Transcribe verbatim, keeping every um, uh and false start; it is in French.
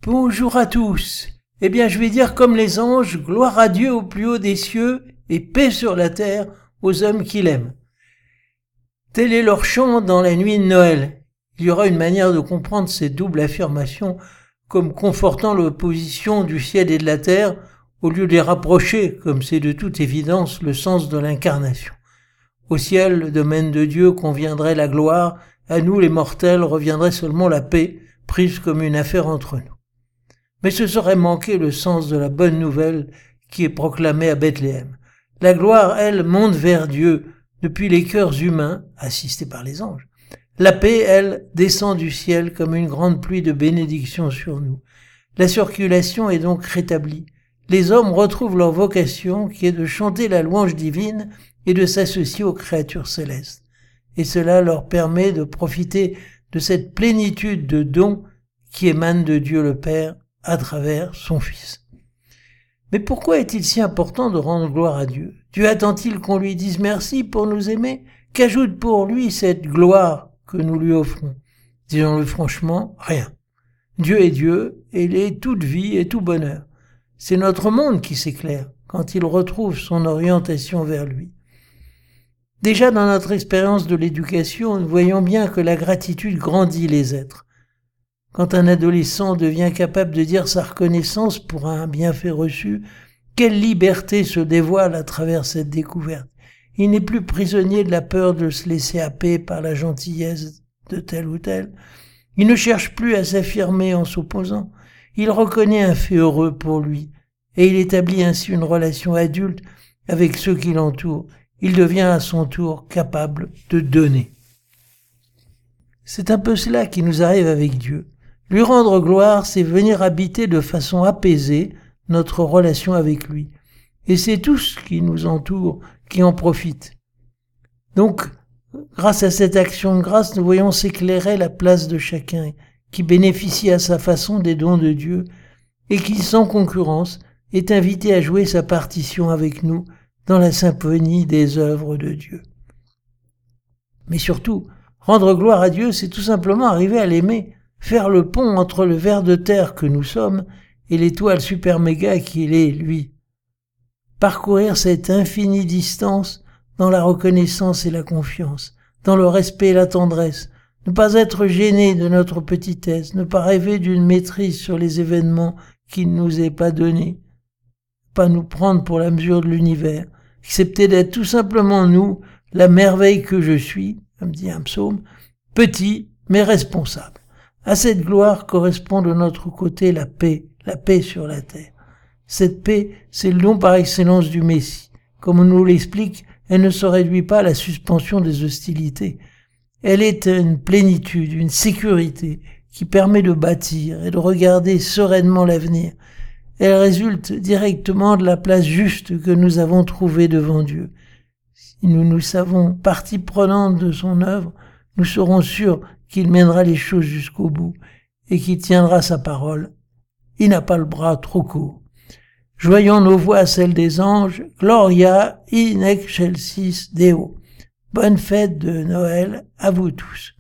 Bonjour à tous. Eh bien, je vais dire comme les anges, gloire à Dieu au plus haut des cieux et paix sur la terre aux hommes qu'il aime. Tel est leur chant dans la nuit de Noël. Il y aura une manière de comprendre ces doubles affirmations comme confortant l'opposition du ciel et de la terre au lieu de les rapprocher, comme c'est de toute évidence le sens de l'incarnation. Au ciel, le domaine de Dieu, conviendrait la gloire, à nous les mortels reviendrait seulement la paix, prise comme une affaire entre nous. Mais ce serait manquer le sens de la bonne nouvelle qui est proclamée à Bethléem. La gloire, elle, monte vers Dieu depuis les cœurs humains, assistés par les anges. La paix, elle, descend du ciel comme une grande pluie de bénédictions sur nous. La circulation est donc rétablie. Les hommes retrouvent leur vocation qui est de chanter la louange divine et de s'associer aux créatures célestes. Et cela leur permet de profiter de cette plénitude de dons qui émane de Dieu le Père à travers son Fils. Mais pourquoi est-il si important de rendre gloire à Dieu? Dieu attend-il qu'on lui dise merci pour nous aimer? Qu'ajoute pour lui cette gloire que nous lui offrons? Disons-le franchement, rien. Dieu est Dieu, et il est toute vie et tout bonheur. C'est notre monde qui s'éclaire quand il retrouve son orientation vers lui. Déjà dans notre expérience de l'éducation, nous voyons bien que la gratitude grandit les êtres. Quand un adolescent devient capable de dire sa reconnaissance pour un bienfait reçu, quelle liberté se dévoile à travers cette découverte. Il n'est plus prisonnier de la peur de se laisser happer par la gentillesse de tel ou tel. Il ne cherche plus à s'affirmer en s'opposant. Il reconnaît un fait heureux pour lui et il établit ainsi une relation adulte avec ceux qui l'entourent. Il devient à son tour capable de donner. C'est un peu cela qui nous arrive avec Dieu. Lui rendre gloire, c'est venir habiter de façon apaisée notre relation avec lui. Et c'est tout ce qui nous entoure qui en profite. Donc, grâce à cette action de grâce, nous voyons s'éclairer la place de chacun qui bénéficie à sa façon des dons de Dieu et qui, sans concurrence, est invité à jouer sa partition avec nous dans la symphonie des œuvres de Dieu. Mais surtout, rendre gloire à Dieu, c'est tout simplement arriver à l'aimer, faire le pont entre le ver de terre que nous sommes et l'étoile super méga qu'il est, lui. Parcourir cette infinie distance dans la reconnaissance et la confiance, dans le respect et la tendresse, ne pas être gêné de notre petitesse, ne pas rêver d'une maîtrise sur les événements qui ne nous est pas donnée, pas nous prendre pour la mesure de l'univers, accepter d'être tout simplement nous, la merveille que je suis, comme dit un psaume, petit mais responsable. À cette gloire correspond de notre côté la paix, la paix sur la terre. Cette paix, c'est le don par excellence du Messie. Comme on nous l'explique, elle ne se réduit pas à la suspension des hostilités. Elle est une plénitude, une sécurité qui permet de bâtir et de regarder sereinement l'avenir. Elle résulte directement de la place juste que nous avons trouvée devant Dieu. Si nous nous savons partie prenante de son œuvre, nous serons sûrs qu'il mènera les choses jusqu'au bout et qu'il tiendra sa parole. Il n'a pas le bras trop court. Joignons nos voix à celles des anges. Gloria in excelsis Deo. Bonne fête de Noël à vous tous.